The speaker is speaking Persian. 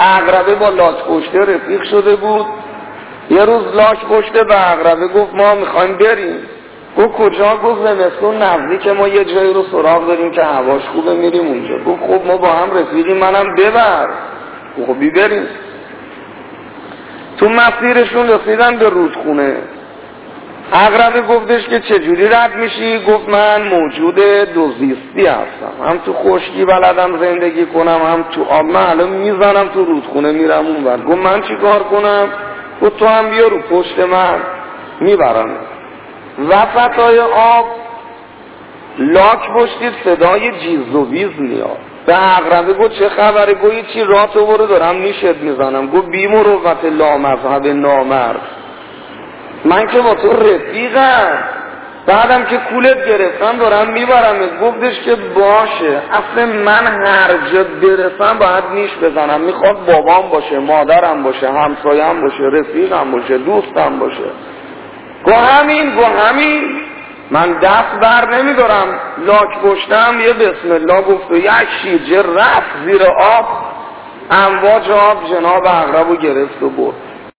عقربه با لاک پشته رفیق شده بود. یه روز لاک پشته به عقربه گفت ما میخوایم بریم. گفت کجا؟ گفت زمستون نزدیک ما یه جایی رو سراغ داریم که هواش خوبه میریم اونجا. گفت خب ما با هم رفیقیم منم ببر. خب بریم. تو مسیرشون رسیدن به رودخونه. عقربه گفتش که چجوری رد میشی؟ گفت من موجود دوزیستی هستم، هم تو خشکی بلدم زندگی کنم هم تو آب. من الان میزنم تو رودخونه میرم اون ور. گفت من چی کار کنم؟ گفت تو هم بیا رو پشت من میبرم. وسطای آب لاک پشتید صدای جیز و ویز میاد. به عقربه گفت چه خبره؟ گفت چی راه تو برو دارم نیشت میزنم. گفت بی مروت لا مذهب نامرد، من که با تو رفیقم، بعدم که کولت گرفتم دارم میبرم. گفتش که باشه، اصلا من هر جا برسم باید نیش بزنم، میخواد بابام باشه، مادرم باشه، همسایم باشه، رفیقم باشه، دوستم باشه. گو همین من دست بر نمیدارم. لاک پشتم یه بسم الله گفت و یک شیرجه رفت زیر آب، امواج آب جناب عقربو گرفت و برد.